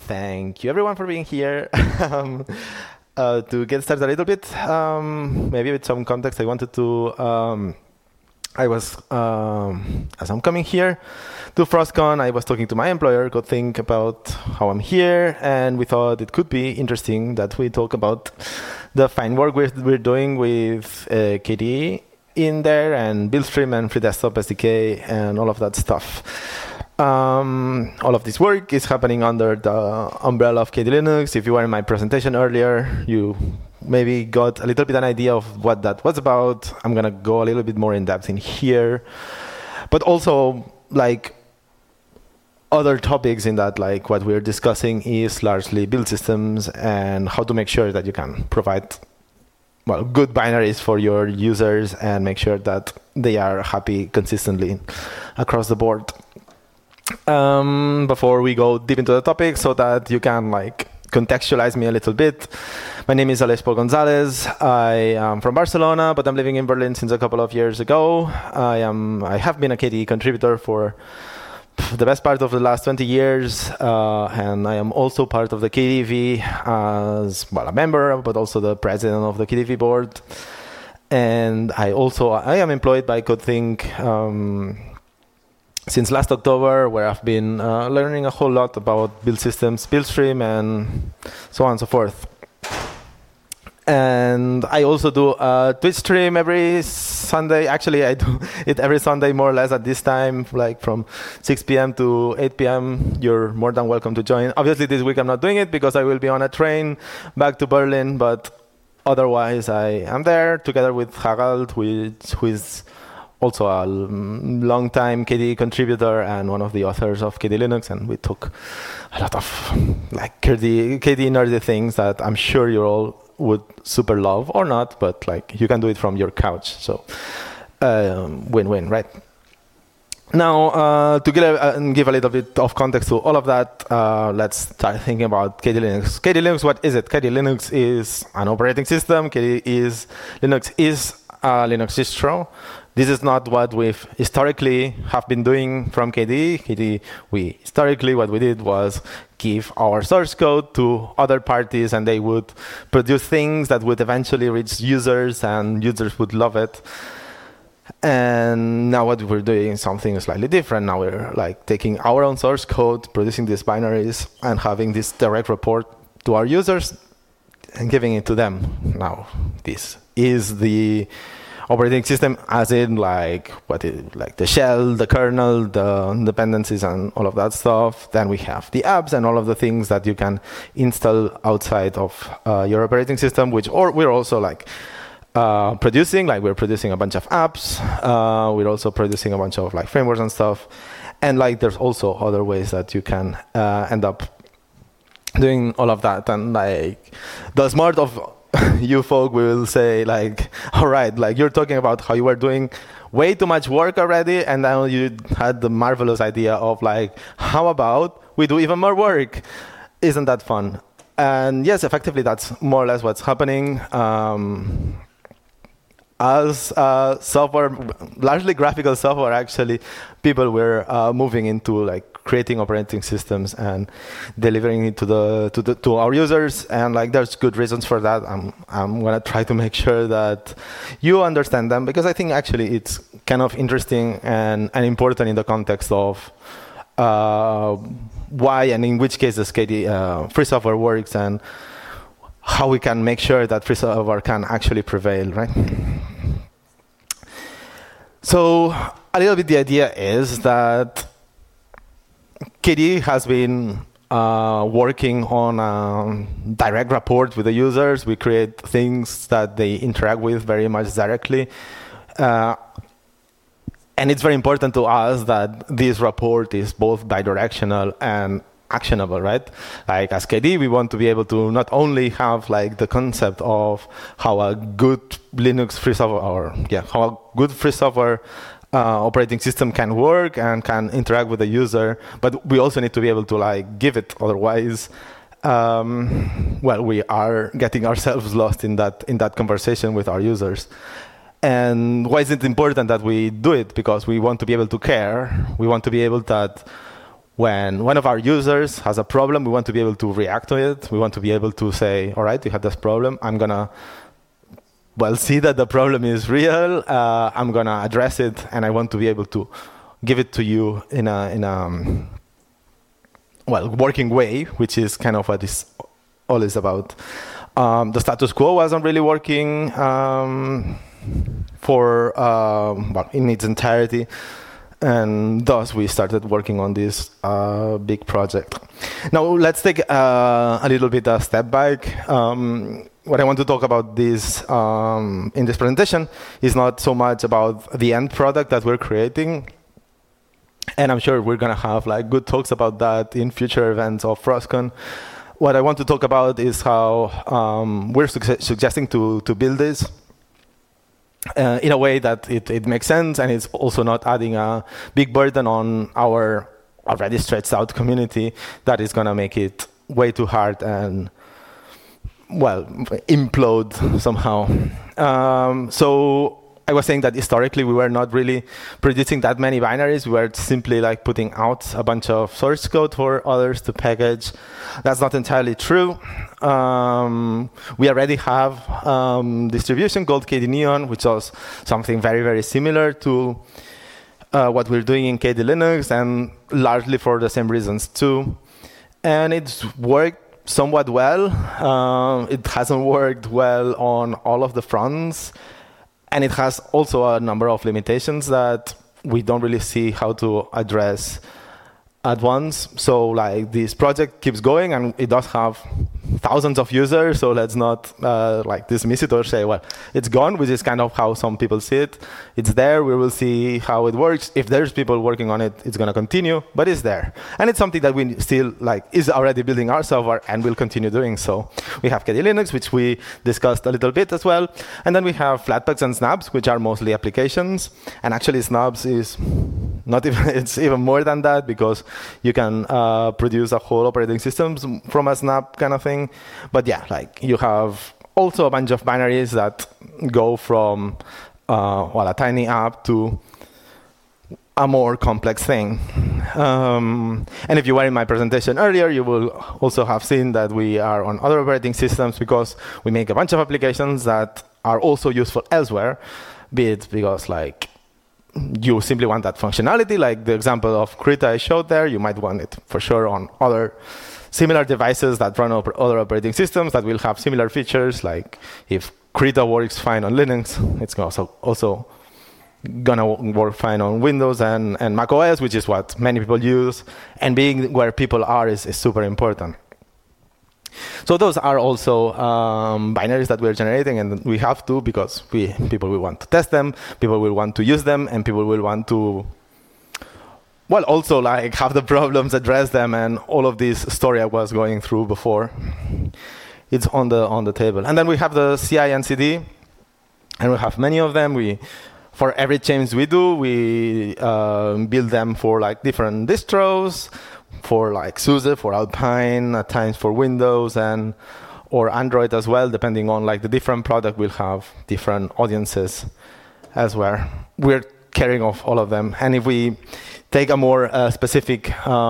Thank you, everyone, for being here. To get started a little bit, maybe with some context, I wanted to. As I'm coming here to Frostcon, I was talking to my employer, go think about how I'm here, and we thought it could be interesting that we talk about the fine work we're doing with KDE in there, and Buildstream and Free Desktop SDK, and all of that stuff. All of this work is happening under the umbrella of KDE Linux. If you were in my presentation earlier, you maybe got a little bit an idea of what that was about. I'm going to go a little bit more in depth in here. But also, like, other topics in that, like what we're discussing is largely build systems and how to make sure that you can provide, well, good binaries for your users and make sure that they are happy consistently across the board. Before we go deep into the topic, so that you can like contextualize me a little bit, my name is Aleix Pol Gonzalez. I am from Barcelona, but I'm living in Berlin since a couple of years ago. I have been a KDE contributor for the best part of the last 20 years, and I am also part of the KDEV as well, a member, but also the president of the KDEV board. And I am employed by CodeThink since last October, where I've been learning a whole lot about build systems, Buildstream, and so on and so forth. And I also do a Twitch stream every Sunday. Actually, I do it every Sunday, more or less at this time, like from 6 p.m. to 8 p.m. You're more than welcome to join. Obviously, this week I'm not doing it because I will be on a train back to Berlin, but otherwise I am there together with Harald, who is also a long-time KDE contributor and one of the authors of KDE Linux, and we talk a lot of like KDE nerdy things that I'm sure you all would super love, or not, but like you can do it from your couch. So win-win, right? Now, to give a little bit of context to all of that, let's start thinking about KDE Linux. KDE Linux, what is it? KDE Linux is an operating system. Linux is a Linux distro. This is not what we've historically have been doing from KDE. Historically, what we did was give our source code to other parties, and they would produce things that would eventually reach users, and users would love it. And now what we're doing is something slightly different. Now we're like taking our own source code, producing these binaries, and having this direct report to our users and giving it to them. Now, this is the operating system, as in like the shell, the kernel, the dependencies, and all of that stuff. Then we have the apps and all of the things that you can install outside of your operating system, we're also like producing. Like we're producing a bunch of apps. We're also producing a bunch of like frameworks and stuff. And like there's also other ways that you can end up doing all of that. And like the smart of you folk will say like, all right, like you're talking about how you were doing way too much work already, and now you had the marvelous idea of like, how about we do even more work? Isn't that fun? And yes, effectively, that's more or less what's happening. As software, largely graphical software, actually, people were moving into like creating operating systems and delivering it to our users, and like there's good reasons for that. I'm gonna try to make sure that you understand them, because I think actually it's kind of interesting and important in the context of why and in which cases KDE free software works, and how we can make sure that free software can actually prevail, right? So a little bit the idea is that KDE has been working on a direct rapport with the users. We create things that they interact with very much directly. And it's very important to us that this rapport is both bidirectional and actionable, right? Like as KDE, we want to be able to not only have like the concept of how a good Linux free software, how a good free software operating system can work and can interact with the user, but we also need to be able to like give it. Otherwise, we are getting ourselves lost in that conversation with our users. And why is it important that we do it? Because we want to be able to care. We want to be able that when one of our users has a problem, we want to be able to react to it. We want to be able to say, all right, you had this problem. I'm going to, see that the problem is real. I'm going to address it, and I want to be able to give it to you in a working way, which is kind of what this all is about. The status quo wasn't really working in its entirety. And thus, we started working on this big project. Now, let's take a little bit a step back. What I want to talk about this in this presentation is not so much about the end product that we're creating. And I'm sure we're going to have good talks about that in future events of FrostCon. What I want to talk about is how we're suggesting to build this in a way that it makes sense, and it's also not adding a big burden on our already stretched out community that is going to make it way too hard and, implode somehow. So I was saying that historically we were not really producing that many binaries. We were simply putting out a bunch of source code for others to package. That's not entirely true. We already have distribution called KD Neon, which was something very, very similar to what we're doing in KD Linux, and largely for the same reasons too. And it's worked somewhat well. It hasn't worked well on all of the fronts. And it has also a number of limitations that we don't really see how to address at once. So this project keeps going, and it does have thousands of users. So let's not dismiss it or say, it's gone, which is kind of how some people see it. It's there. We will see how it works. If there's people working on it, it's going to continue. But it's there. And it's something that we still is already building our software and will continue doing so. We have KD Linux, which we discussed a little bit as well. And then we have Flatpaks and Snaps, which are mostly applications. And actually, Snaps is not even, it's even more than that, because you can produce a whole operating system from a snap kind of thing. But yeah, you have also a bunch of binaries that go from a tiny app to a more complex thing. And if you were in my presentation earlier, you will also have seen that we are on other operating systems, because we make a bunch of applications that are also useful elsewhere, be it because you simply want that functionality, like the example of Krita I showed there. You might want it for sure on other similar devices that run other operating systems that will have similar features. Like if Krita works fine on Linux, it's also gonna work fine on Windows and Mac OS, which is what many people use. And being where people are is super important. So those are also binaries that we're generating, and we have to, because people will want to test them, people will want to use them, and people will want to, also have the problems, address them, and all of this story I was going through before. It's on the table. And then we have the CI and CD, and we have many of them. For every change we do, we build them for different distros, for SUSE, for Alpine, at times for Windows or Android as well, depending on the different product will have different audiences as well. We're carrying off all of them. And if we take a more specific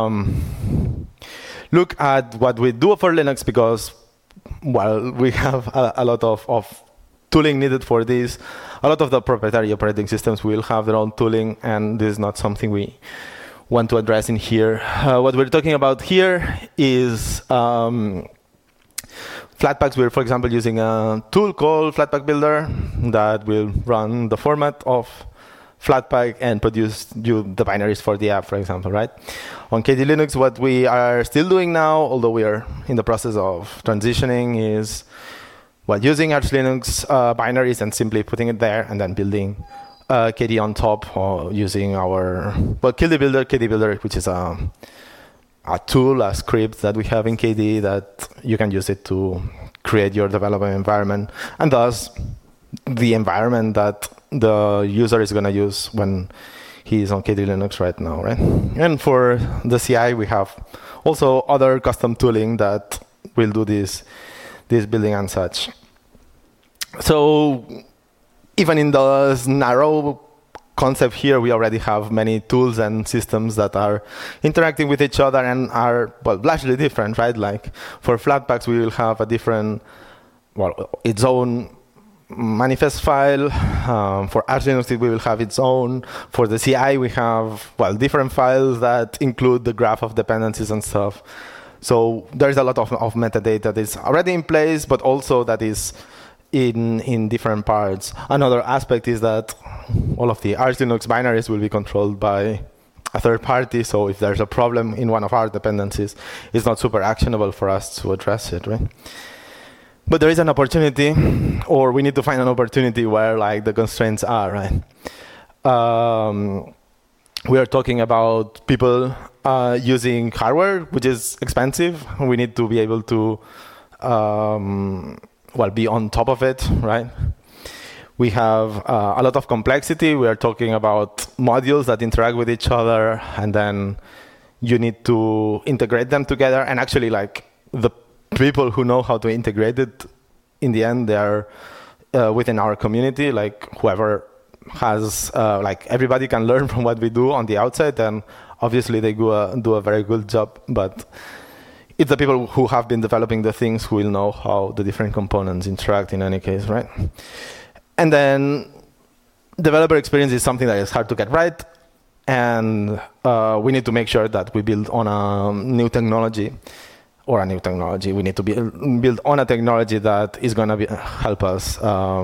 look at what we do for Linux, because we have a lot of tooling needed for this. A lot of the proprietary operating systems will have their own tooling, and this is not something we want to address in here. What we're talking about here is Flatpaks. We're, for example, using a tool called Flatpak Builder that will run the format of Flatpak and produce you the binaries for the app, for example, right? On KD Linux, what we are still doing now, although we are in the process of transitioning, is using Arch Linux binaries and simply putting it there and then building KD on top, or using our KD Builder, which is a tool, a script that we have in KD that you can use it to create your development environment, and thus the environment that the user is going to use when he's on KD Linux right now, right? And for the CI, we have also other custom tooling that will do this building and such. So even in those narrow concept here, we already have many tools and systems that are interacting with each other and are, well, largely different, right? Like for Flatpaks, we will have a different, well, its own manifest file. For Arch Linux, we will have its own. For the CI, we have, well, different files that include the graph of dependencies and stuff. So there's a lot of metadata that is already in place, but also that is in different parts. Another aspect is that all of the Arch Linux binaries will be controlled by a third party. So if there's a problem in one of our dependencies, it's not super actionable for us to address it, right? But there is an opportunity, or we need to find an opportunity where like the constraints are, right? We are talking about people using hardware, which is expensive. We need to be able to well, be on top of it, right? We have a lot of complexity. We are talking about modules that interact with each other, and then you need to integrate them together. And actually, like the people who know how to integrate it, in the end, they are within our community. Like whoever has, like everybody can learn from what we do on the outside, and obviously they do a very good job. But it's the people who have been developing the things who will know how the different components interact in any case, right? And then developer experience is something that is hard to get right. And we need to make sure that we build on a new technology. We need to build on a technology that is going to help us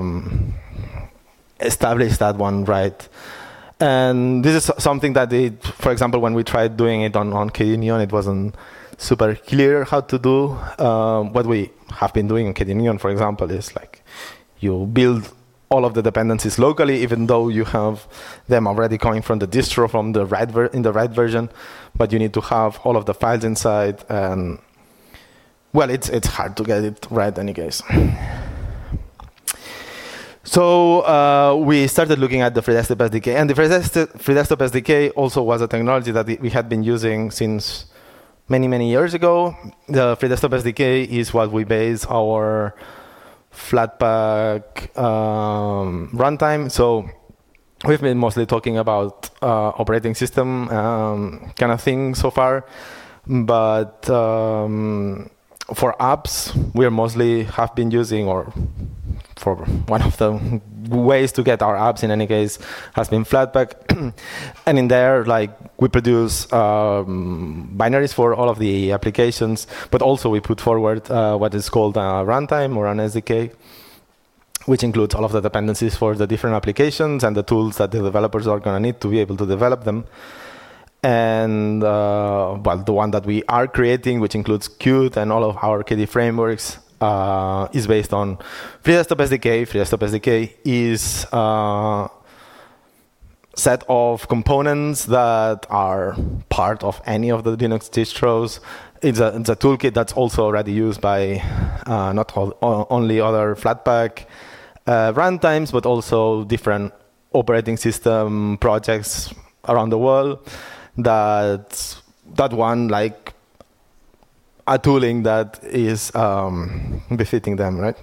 establish that one right. And this is something that, for example, when we tried doing it on KDE, it wasn't super clear how to do. What we have been doing in KDE, for example, is like you build all of the dependencies locally, even though you have them already coming from the distro, from the in the right version, but you need to have all of the files inside. And well, it's hard to get it right in any case. So we started looking at the FreeDesktop SDK, and the FreeDesktop SDK also was a technology that we had been using since many years ago. The FreeDesktop SDK is what we base our Flatpak runtime. So we've been mostly talking about operating system kind of thing so far, but for apps, we mostly have been using, or for one of the ways to get our apps in any case has been Flatpak. And in there, like we produce binaries for all of the applications, but also we put forward what is called a runtime or an SDK, which includes all of the dependencies for the different applications and the tools that the developers are going to need to be able to develop them. And well, the one that we are creating, which includes Qt and all of our KDE frameworks, is based on FreeDesktop SDK. FreeDesktop SDK is a set of components that are part of any of the Linux distros. It's a toolkit that's also already used by not only other Flatpak runtimes, but also different operating system projects around the world that one like a tooling that is befitting them, right?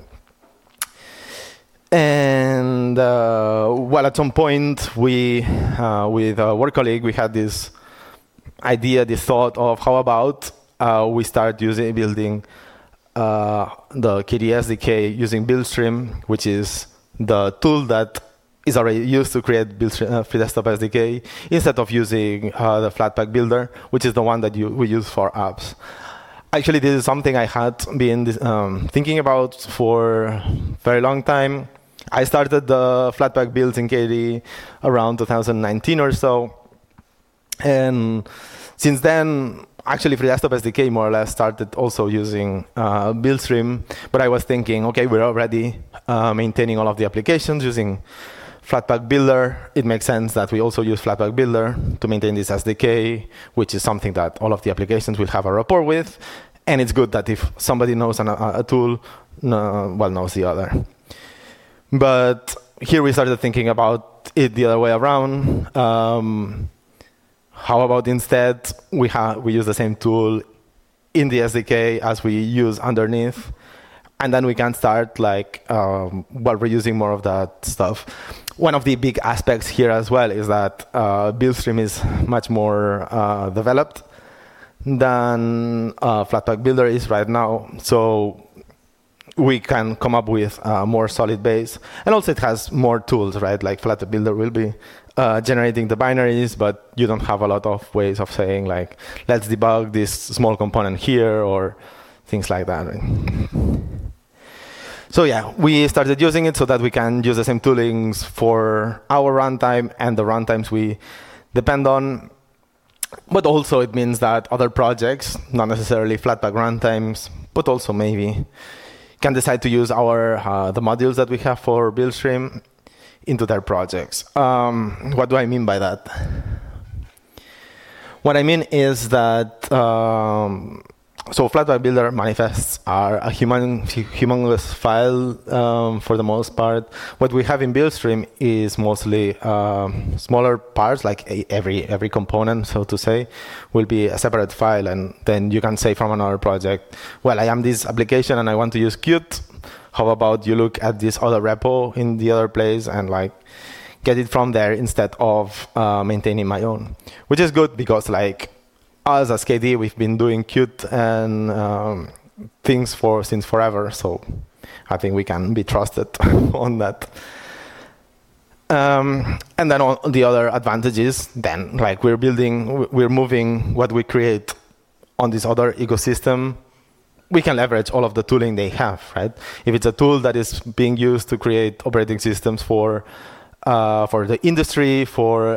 And well, at some point, we with a work colleague, we had this idea, this thought of how about we start building the KDE SDK using Buildstream, which is the tool that is already used to create FreeDesktop SDK, instead of using the Flatpak builder, which is the one that we use for apps. Actually, this is something I had been thinking about for a very long time. I started the Flatpak builds in KDE around 2019 or so. And since then, actually, FreeDesktop SDK more or less started also using Buildstream. But I was thinking, okay, we're already maintaining all of the applications using Flatpak Builder. It makes sense that we also use Flatpak Builder to maintain this SDK, which is something that all of the applications will have a rapport with. And it's good that if somebody knows a tool, knows the other. But here we started thinking about it the other way around. How about instead we use the same tool in the SDK as we use underneath, and then we can start reusing more of that stuff. One of the big aspects here as well is that Buildstream is much more developed than Flatpak Builder is right now. So we can come up with a more solid base. And also it has more tools, right? Like Flatpak Builder will be generating the binaries, but you don't have a lot of ways of saying, like, let's debug this small component here or things like that. Right? So yeah, we started using it so that we can use the same toolings for our runtime and the runtimes we depend on. But also it means that other projects, not necessarily Flatpak runtimes, but also maybe can decide to use the modules that we have for Buildstream into their projects. What do I mean by that? What I mean is that so Flatpak Builder manifests are a humongous file for the most part. What we have in Buildstream is mostly smaller parts, like every component, so to say, will be a separate file. And then you can say from another project, well, I am this application and I want to use Qt. How about you look at this other repo in the other place and like get it from there instead of maintaining my own, which is good because like us as KDE, we've been doing Qt and things since forever, so I think we can be trusted on that. And then all the other advantages, then like we're moving what we create on this other ecosystem. We can leverage all of the tooling they have, right? If it's a tool that is being used to create operating systems for the industry, for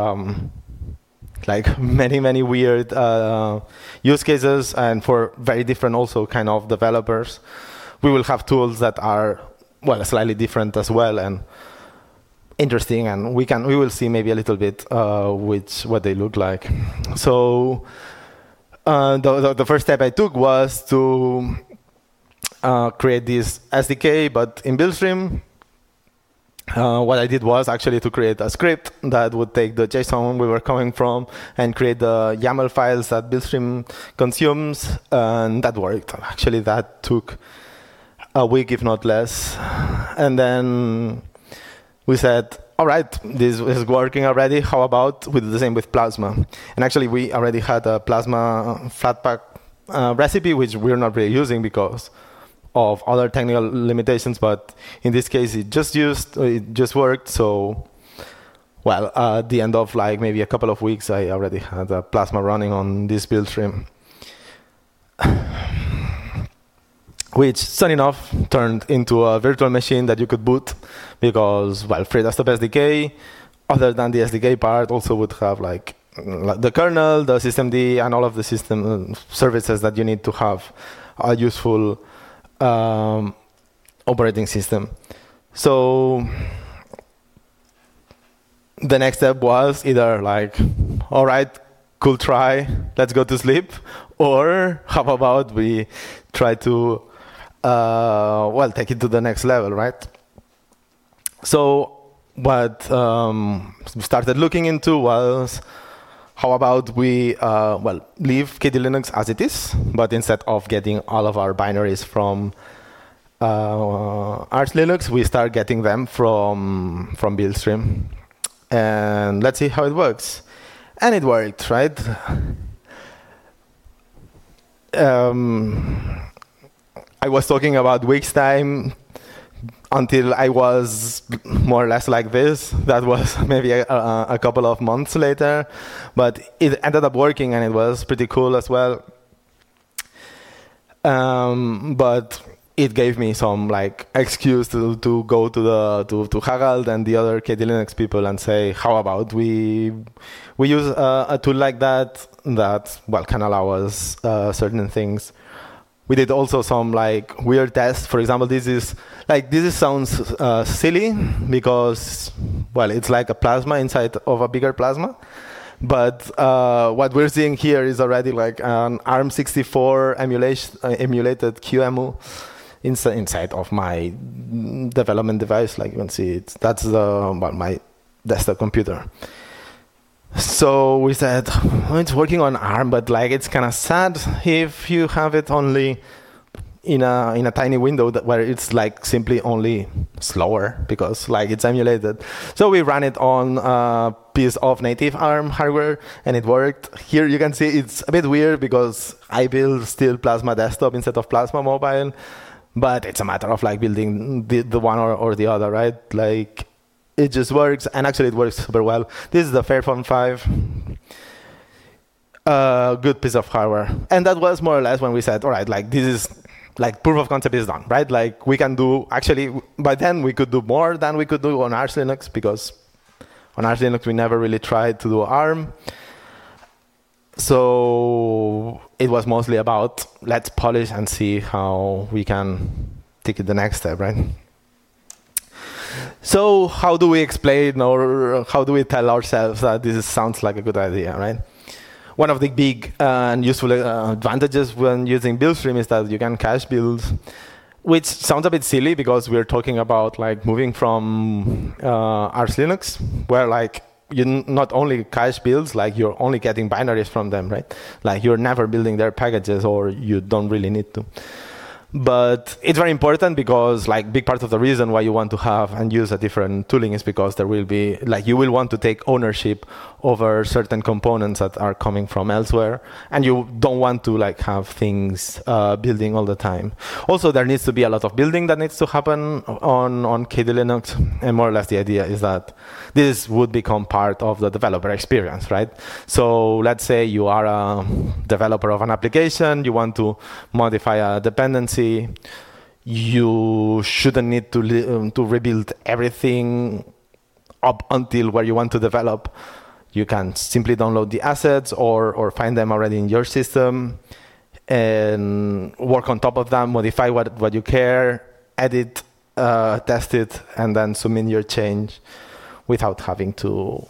like many weird use cases, and for very different also kind of developers, we will have tools that are slightly different as well and interesting, and we will see maybe a little bit what they look like. So the first step I took was to create this SDK, but in Buildstream. What I did was actually to create a script that would take the JSON we were coming from and create the YAML files that Buildstream consumes, and that worked. Actually, that took a week, if not less. And then we said, all right, this is working already. How about we do the same with Plasma? And actually, we already had a Plasma Flatpak recipe, which we're not really using because of other technical limitations, but in this case it just worked. So at the end of like maybe a couple of weeks, I already had a Plasma running on this Buildstream, which soon enough turned into a virtual machine that you could boot because FreeDesktop SDK, other than the SDK part, also would have like the kernel, the systemd, and all of the system services that you need to have a useful operating system. So the next step was either like, all right, cool try, let's go to sleep, or how about we try to take it to the next level, right? So what we started looking into was how about we leave KDE Linux as it is, but instead of getting all of our binaries from Arch Linux, we start getting them from Buildstream. And let's see how it works. And it worked, right? I was talking about weeks time until I was more or less like this. That was maybe a couple of months later, but it ended up working and it was pretty cool as well. But it gave me some like excuse to go to Harald and the other KDE Linux people and say, how about we use a tool like that can allow us certain things. We did also some like weird tests. For example, this sounds silly because it's like a Plasma inside of a bigger Plasma. But what we're seeing here is already like an ARM64 emulated QEMU inside of my development device. Like you can see, that's my desktop computer. So we said, it's working on ARM, but like it's kind of sad if you have it only in a tiny window where it's like simply only slower because like it's emulated. So we ran it on a piece of native ARM hardware and it worked. Here you can see it's a bit weird because I built still Plasma Desktop instead of Plasma Mobile, but it's a matter of like building the one or the other, right? Like it just works, and actually it works super well. This is the Fairphone 5. Good piece of hardware. And that was more or less when we said, all right, like this is like proof of concept is done, right? Like we can do, actually by then we could do more than we could do on Arch Linux, because on Arch Linux we never really tried to do ARM. So it was mostly about let's polish and see how we can take it the next step, right? So how do we explain, or how do we tell ourselves that this sounds like a good idea, right? One of the big and useful advantages when using Buildstream is that you can cache builds, which sounds a bit silly because we're talking about like moving from Arch Linux, where like you not only cache builds, like you're only getting binaries from them, right? Like you're never building their packages, or you don't really need to. But it's very important because like big part of the reason why you want to have and use a different tooling is because there will be like you will want to take ownership over certain components that are coming from elsewhere, and you don't want to like have things building all the time. Also, there needs to be a lot of building that needs to happen on KDE Linux, and more or less the idea is that this would become part of the developer experience, right? So let's say you are a developer of an application, you want to modify a dependency. You shouldn't need to rebuild everything up until where you want to develop. You can simply download the assets or find them already in your system and work on top of them, modify what you care, edit, test it, and then submit your change without having to,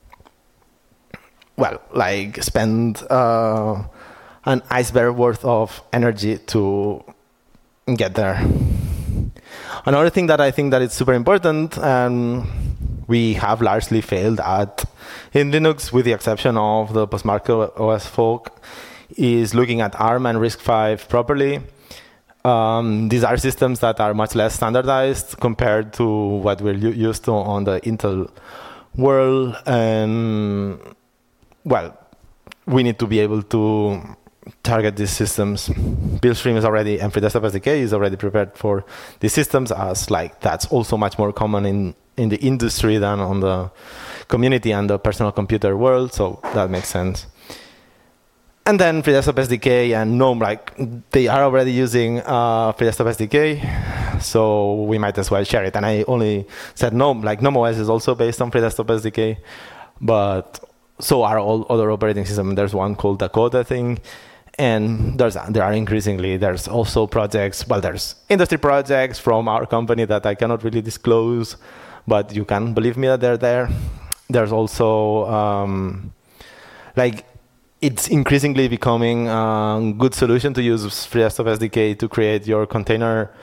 well, like spend an iceberg worth of energy to get there. Another thing that I think that is super important, and we have largely failed at in Linux, with the exception of the post-Market OS folk, is looking at ARM and RISC-V properly. These are systems that are much less standardized compared to what we're used to on the Intel world, and well, we need to be able to target these systems. Buildstream is already, and FreeDesktop SDK is already prepared for these systems, as like that's also much more common in the industry than on the community and the personal computer world, so that makes sense. And then FreeDesktop SDK and GNOME, like they are already using FreeDesktop SDK, so we might as well share it. And I only said GNOME, like GNOME OS is also based on FreeDesktop SDK, but so are all other operating systems. There's one called Dakota thing, and there are increasingly, there's also projects, well, there's industry projects from our company that I cannot really disclose, but you can believe me that they're there. There's also, like, it's increasingly becoming a good solution to use FreeDesktop SDK to create your container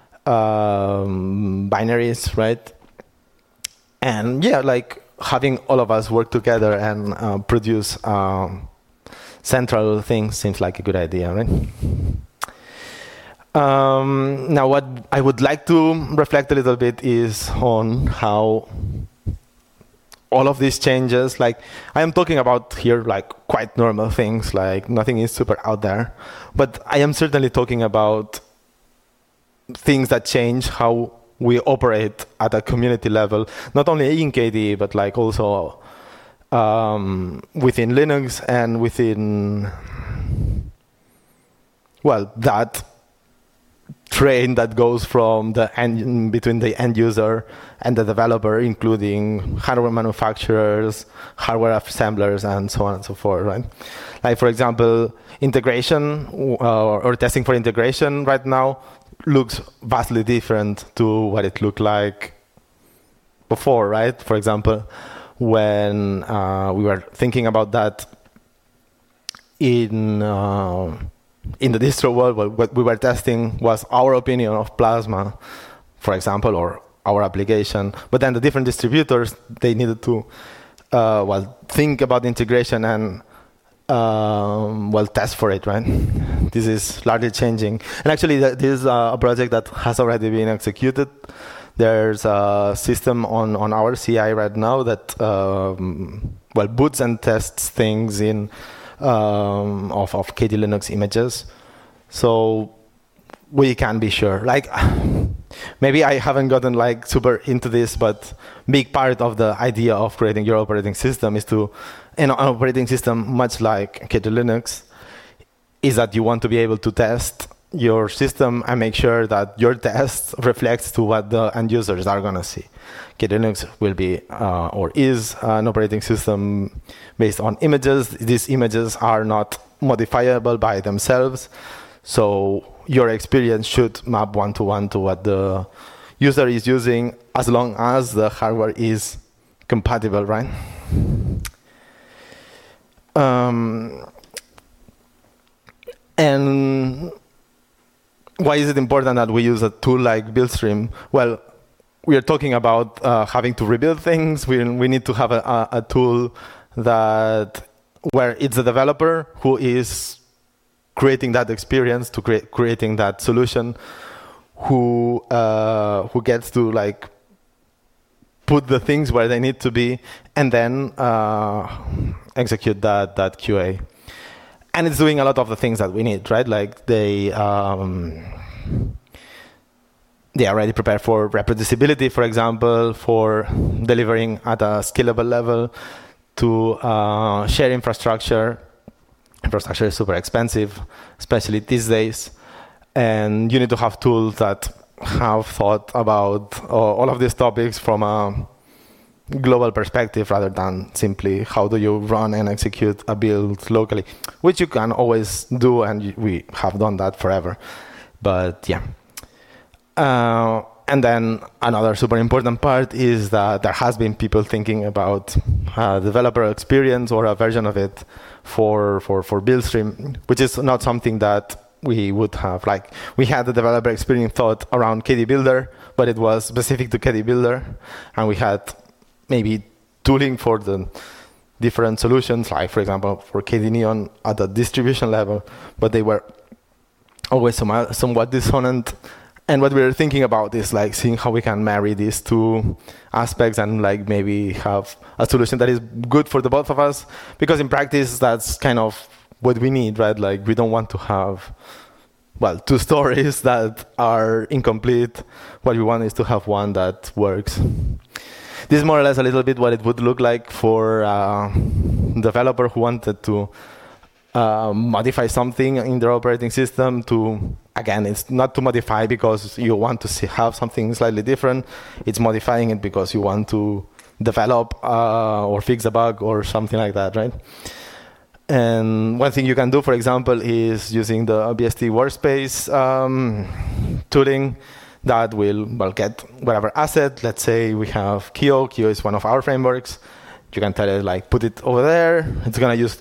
binaries, right? And yeah, like having all of us work together and produce central things seems like a good idea, right? Now, what I would like to reflect a little bit is on how all of these changes, like I am talking about here like quite normal things, like nothing is super out there, but I am certainly talking about things that change how we operate at a community level, not only in KDE, but like also within Linux and within, well, that train that goes from the end, between the end user and the developer, including hardware manufacturers, hardware assemblers, and so on and so forth, right? Like, for example, integration or testing for integration right now looks vastly different to what it looked like before, right? For example, when we were thinking about that in the distro world, what we were testing was our opinion of Plasma, for example, or our application. But then the different distributors, they needed to think about integration and test for it, right? This is largely changing. And actually, this is a project that has already been executed. There's a system on our CI right now that, boots and tests things in of KDE Linux images. So we can be sure. Like, maybe I haven't gotten like super into this, but big part of the idea of creating your operating system is to, an operating system much like KDE Linux, is that you want to be able to test your system and make sure that your test reflects to what the end users are going to see. KDE Linux will be or is an operating system based on images. These images are not modifiable by themselves, so your experience should map one-to-one to what the user is using, as long as the hardware is compatible, right? And why is it important that we use a tool like Buildstream? Well, we are talking about having to rebuild things. We need to have a tool that where it's the developer who is creating that experience, to creating that solution, who gets to like put the things where they need to be, and then execute that QA. And it's doing a lot of the things that we need, right? Like they already prepare for reproducibility, for example, for delivering at a scalable level, to share infrastructure. Infrastructure is super expensive, especially these days. And you need to have tools that have thought about all of these topics from a global perspective, rather than simply how do you run and execute a build locally, which you can always do, and we have done that forever. But yeah. And then another super important part is that there has been people thinking about developer experience or a version of it for Buildstream, which is not something that we would have. Like, we had the developer experience thought around KDE Builder, but it was specific to KDE Builder, and we had maybe tooling for the different solutions, like, for example, for KDE Neon at the distribution level, but they were always somewhat dissonant. And what we were thinking about is like seeing how we can marry these two aspects and like maybe have a solution that is good for the both of us, because in practice that's kind of what we need, right? Like, we don't want to have, two stories that are incomplete. What we want is to have one that works. This is more or less a little bit what it would look like for a developer who wanted to modify something in their operating system. To, again, it's not to modify because you want to have something slightly different. It's modifying it because you want to develop or fix a bug or something like that, right? And one thing you can do, for example, is using the BSD workspace tooling that will get whatever asset. Let's say we have Kio. Kio is one of our frameworks. You can tell it, like, put it over there. It's going to use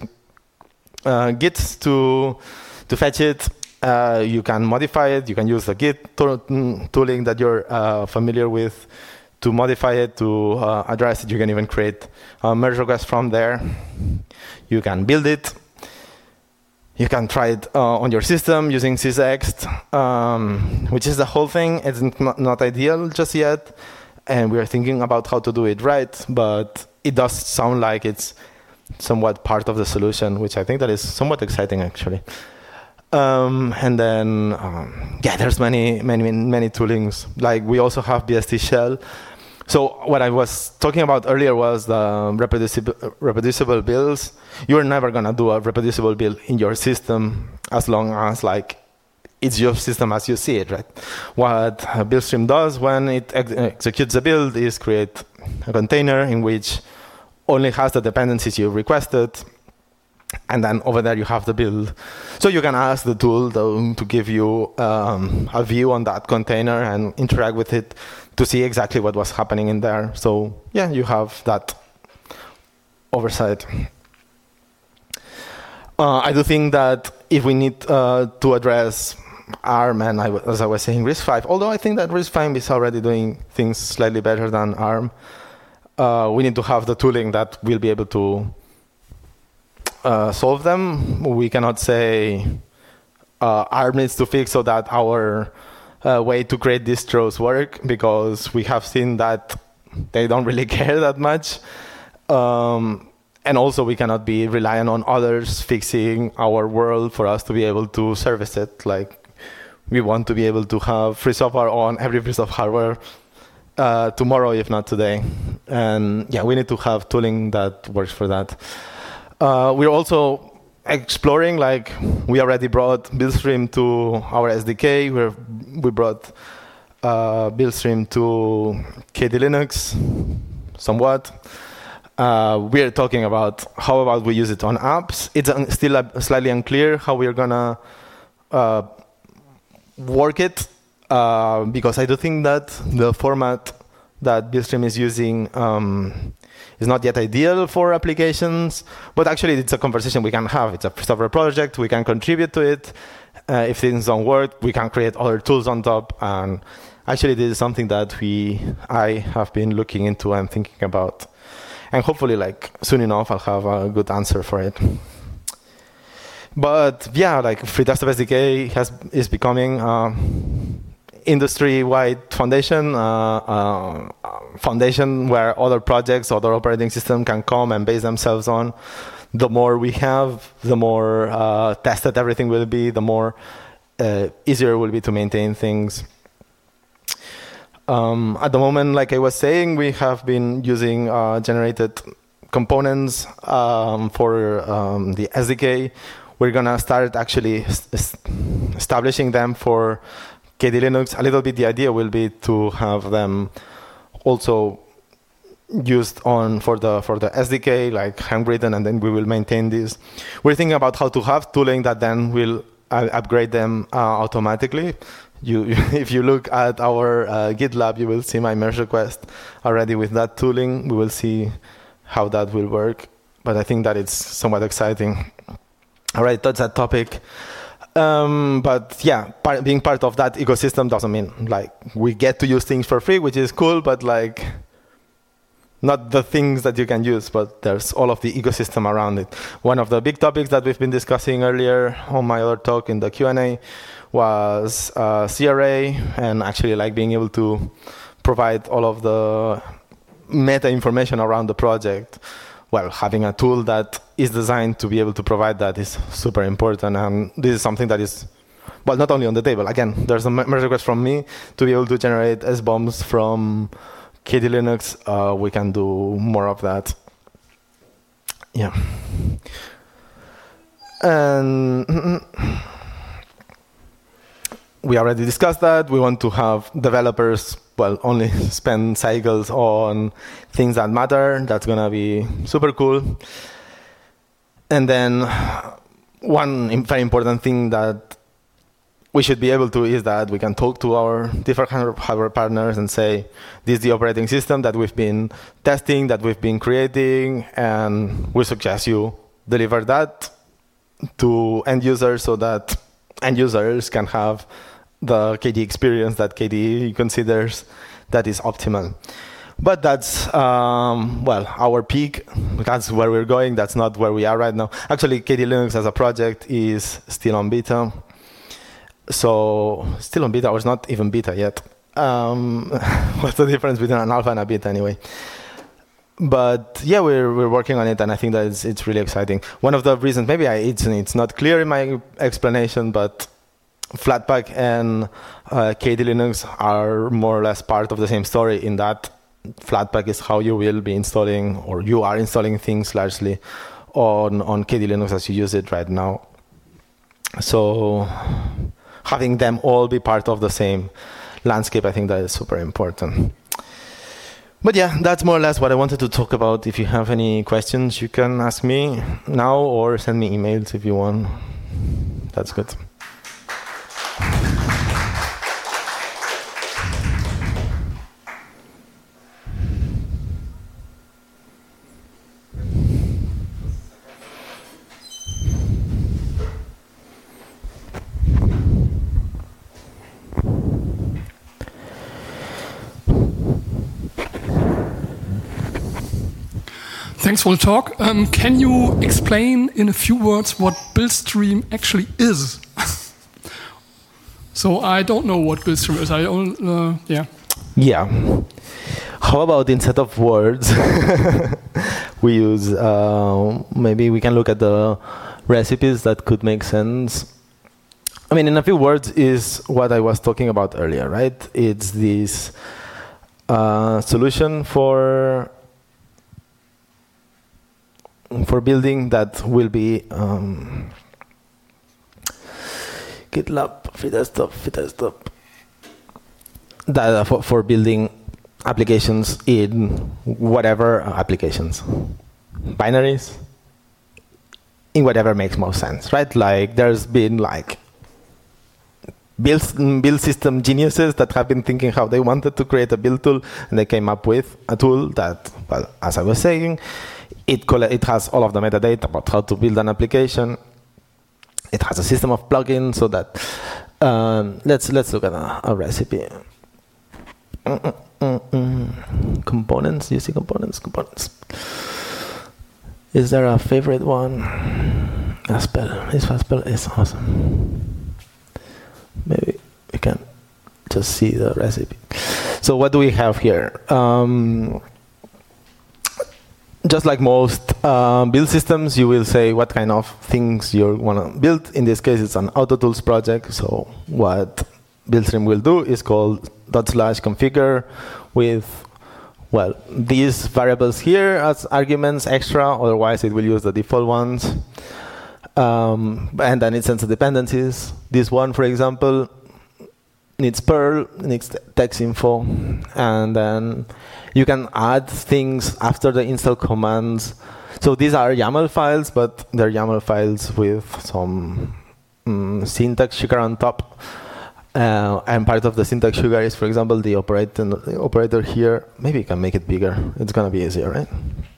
Git to fetch it. You can modify it. You can use the Git tooling that you're familiar with to modify it, to address it. You can even create a merge request from there. You can build it. You can try it on your system using sysext, which is the whole thing. It's not ideal just yet, and we are thinking about how to do it right, but it does sound like it's somewhat part of the solution, which I think that is somewhat exciting, actually. And then, there's many toolings. Like, we also have BSD Shell. So what I was talking about earlier was the reproducible builds. You're never going to do a reproducible build in your system as long as, like, it's your system as you see it, right? What Buildstream does when it executes a build is create a container in which only has the dependencies you requested, and then over there you have the build. So you can ask the tool to give you a view on that container and interact with it to see exactly what was happening in there. So yeah, you have that oversight. I do think that if we need to address ARM and, as I was saying, RISC-V, although I think that RISC-V is already doing things slightly better than ARM, we need to have the tooling that will be able to solve them. We cannot say ARM needs to fix so that our way to create distros work, because we have seen that they don't really care that much. And also we cannot be reliant on others fixing our world for us to be able to service it. Like, we want to be able to have free software on every piece of hardware tomorrow, if not today. And yeah, we need to have tooling that works for that. We're also exploring, like, we already brought Buildstream to our SDK. We brought Buildstream to KD Linux somewhat. We're talking about how about we use it on apps. It's still slightly unclear how we're gonna work it, because I do think that the format that Buildstream is using is not yet ideal for applications, but actually it's a conversation we can have. It's a software project, we can contribute to it. If things don't work, we can create other tools on top. And actually this is something that I have been looking into and thinking about. And hopefully, like, soon enough, I'll have a good answer for it. But yeah, like, Free Desktop SDK is becoming industry-wide foundation, foundation where other projects, other operating systems can come and base themselves on. The more we have, the more tested everything will be, the more easier it will be to maintain things. At the moment, like I was saying, we have been using generated components for the SDK. We're going to start actually establishing them for KD Linux. A little bit the idea will be to have them also used for the SDK, like handwritten, and then we will maintain this. We're thinking about how to have tooling that then will upgrade them automatically. If you look at our GitLab, you will see my merge request already with that tooling. We will see how that will work, but I think that it's somewhat exciting. All right, that's that topic. But yeah, being part of that ecosystem doesn't mean like we get to use things for free, which is cool, but like not the things that you can use, but there's all of the ecosystem around it. One of the big topics that we've been discussing earlier on my other talk in the Q&A was CRA, and actually like being able to provide all of the meta information around the project. Well, having a tool that is designed to be able to provide that is super important, and this is something that is, well, not only on the table. Again, there's a merge request from me to be able to generate SBOMs from KD Linux. We can do more of that. Yeah. And we already discussed that. We want to have developers, well, only spend cycles on things that matter. That's going to be super cool. And then one very important thing that we should be able to is that we can talk to our different hardware partners and say, this is the operating system that we've been testing, that we've been creating, and we suggest you deliver that to end users so that end users can have the KDE experience that KDE considers that is optimal. But that's, well, our peak. That's where we're going. That's not where we are right now. Actually, KDE Linux as a project is still on beta. So, still on beta, or it's not even beta yet. What's the difference between an alpha and a beta anyway? But yeah, we're working on it, and I think that it's really exciting. One of the reasons, maybe it's not clear in my explanation, but Flatpak and KDE Linux are more or less part of the same story, in that Flatpak is how you will be installing, or you are installing things largely on KDE Linux as you use it right now. So having them all be part of the same landscape, I think that is super important. But yeah, that's more or less what I wanted to talk about. If you have any questions, you can ask me now or send me emails if you want. That's good. Thanks for the talk. Can you explain in a few words what Buildstream actually is? So I don't know what Buildstream is. Yeah. How about instead of words, we use, maybe we can look at the recipes that could make sense. I mean, in a few words is what I was talking about earlier, right? It's this solution for building that will be GitLab, free desktop. That for building applications in whatever applications, binaries, in whatever makes most sense, right? Like there's been like build system geniuses that have been thinking how they wanted to create a build tool, and they came up with a tool that, well, as I was saying, it has all of the metadata about how to build an application. It has a system of plugins so that let's look at a recipe. Components. You see components. Is there a favorite one? Haspel. This Haspel is awesome. Maybe we can just see the recipe. So what do we have here? Just like most build systems, you will say what kind of things you want to build. In this case, it's an AutoTools project. So what Buildstream will do is called /configure with, well, these variables here as arguments extra. Otherwise, it will use the default ones. And then it sends the dependencies. This one, for example, needs Perl, needs text info, and then you can add things after the install commands. So these are YAML files, but they're YAML files with some syntax sugar on top. And part of the syntax sugar is, for example, the operator here. Maybe you can make it bigger. It's going to be easier, right?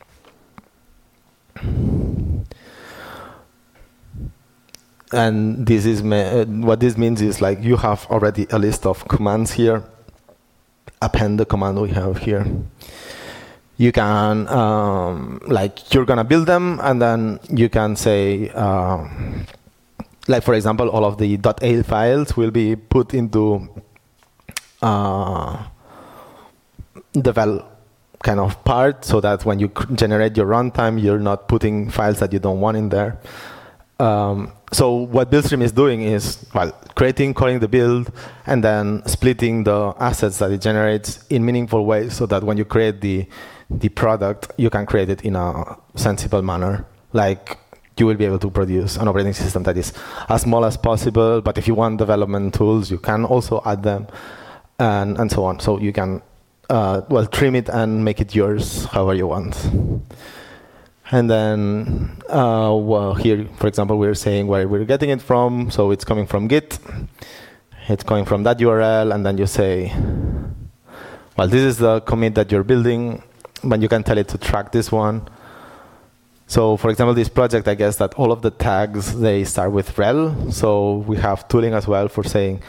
And this is what this means is like you have already a list of commands here. Append the command we have here. You can, like, you're going to build them, and then you can say, like, for example, all of the .ale files will be put into the val kind of part, so that when you generate your runtime, you're not putting files that you don't want in there. So what Buildstream is doing is, well, calling the build, and then splitting the assets that it generates in meaningful ways, so that when you create the product, you can create it in a sensible manner. Like, you will be able to produce an operating system that is as small as possible, but if you want development tools, you can also add them, and so on. So you can, well, trim it and make it yours however you want. And then, well, here, for example, we're saying where we're getting it from. So it's coming from Git. It's coming from that URL. And then you say, well, this is the commit that you're building. But you can tell it to track this one. So, for example, this project, I guess that all of the tags, they start with rel. So we have tooling as well for saying,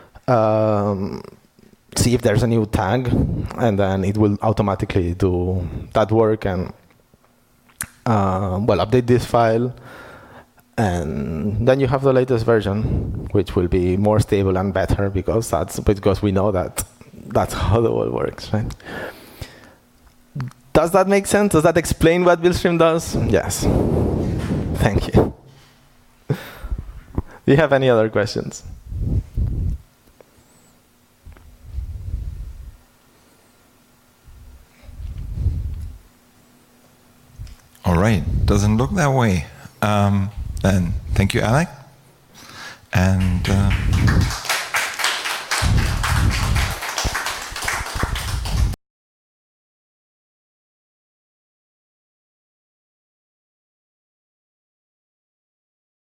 see if there's a new tag. And then it will automatically do that work and well, update this file, and then you have the latest version, which will be more stable and better because we know that's how the world works, right? Does that make sense? Does that explain what Buildstream does? Yes. Thank you. Do you have any other questions? All right, doesn't look that way. Then thank you, Alec. And